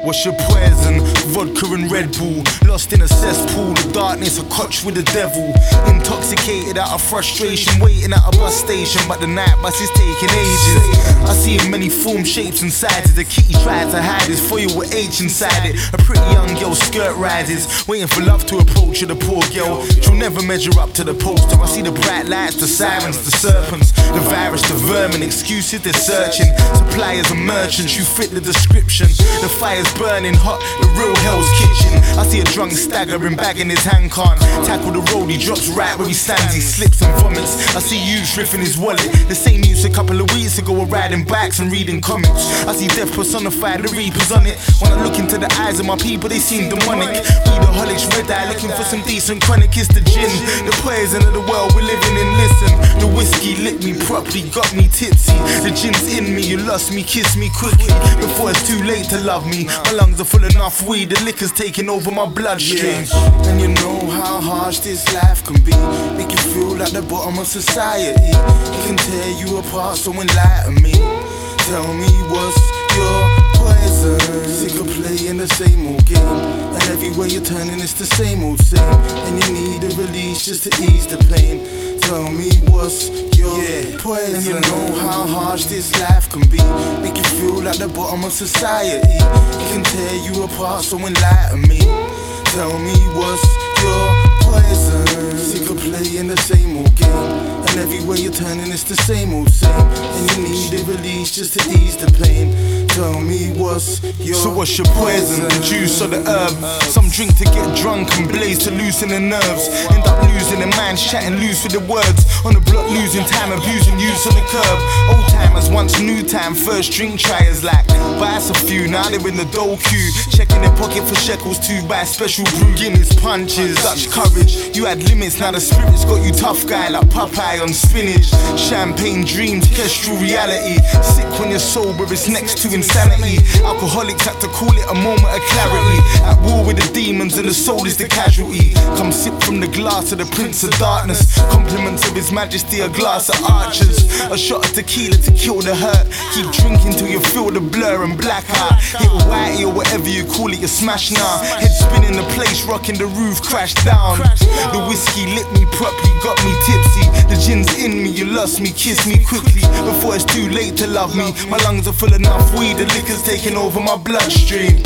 What's your poison? Vodka and Red Bull. Lost in a cesspool of darkness, a coach with the devil. Intoxicated out of frustration, waiting at a bus station, but the night bus is taking ages. I see in many forms, shapes and sizes. The kitty tries to hide his foil with H inside it. A pretty young girl's skirt rises, waiting for love to approach her, the poor girl. She'll never measure up to the poster. I see the bright lights, the sirens, the serpents, the virus, the vermin. Excuses, they're searching. Suppliers and merchants, you fit the description. The fire's burning hot, the real hell's kitchen. I see a drunk staggering, bagging his hand can't tackle the road, he drops right where he stands, he slips and vomits. I see youth riffing his wallet, the same youth a couple of weeks ago were riding bikes and reading comics. I see death personified, the reapers on it. When I look into the eyes of my people, they seem demonic. Weedaholics, red eye, looking for some decent chronic. It's the gin, the poison of the world we're living in. Listen, the whiskey lit me properly, got me tipsy. The gin's in me, you lost me, kiss me quickly before it's too late to love me. My lungs are full enough weed, the liquor's taking over my bloodstream. And you know how harsh this life can be. Make you feel like the bottom of society. It can tear you apart, so enlighten me. Tell me what's your poison. Sick of playing the same old game, and everywhere you're turning it's the same old same. And you need a release just to ease the pain. Tell me what's your poison. And you know how harsh this life can be. Make you feel like the bottom of society. It can tear you apart, so enlighten me. Tell me what's your poison. Sick of playing the same old game, and everywhere you're turning it's the same old same. And you need a release just to ease the pain. Tell me what's your So what's your poison? The juice or the herb? Some drink to get drunk and blaze to loosen the nerves. End up losing their minds, chatting loose with the words. On the block losing time, abusing use on the curb. Old timers once new time, first drink triers like buy us a few, now they're in the dough queue. Checking their pocket for shekels to buy special brew. Guinness punches, Dutch courage. You had limits, now the spirit's got you tough guy like Popeye on spinach. Champagne dreams, kestrel reality. Sick when you're sober, it's next to insanity. Alcoholics had to call it a moment of clarity. At war with the demons and the soul is the casualty. Come sip from the glass of the Prince of Darkness. Compliments of His Majesty, a glass of archers. A shot of tequila to kill the hurt. Keep drinking till you feel the blur and blackout. Hit whitey or whatever you call it, you smash now. Head spinning the place, rocking the roof, crash down. The whiskey lit me properly, got me tipsy. The gin's in me, you lost me, kiss me quickly before it's too late to love me. My lungs are full enough weed, the liquor's taking over my bloodstream.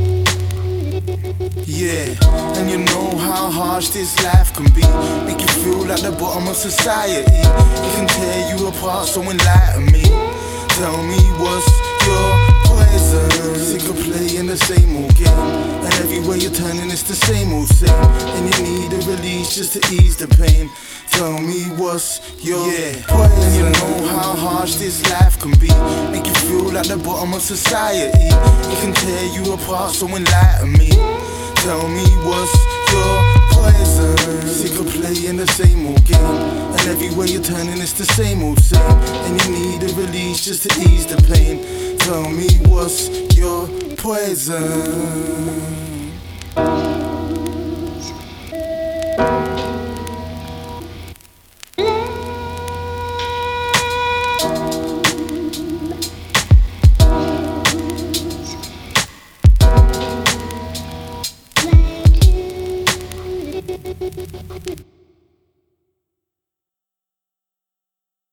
Yeah, and you know how harsh this life can be. Make you feel like the bottom of society. It can tear you apart, so enlighten me. Tell me what's your poison. Sick of playing the same old game, and everywhere you're turning it's the same old same. And you need a release just to ease the pain. Tell me what's your poison. And you know how harsh this life can be. Make you feel like the bottom of society. It can tear you apart, so enlighten me. Tell me what's your poison. Sick of playing the same old game, and everywhere you're turning it's the same old same. And you need a release just to ease the pain. Tell me what's your poison. Thank you.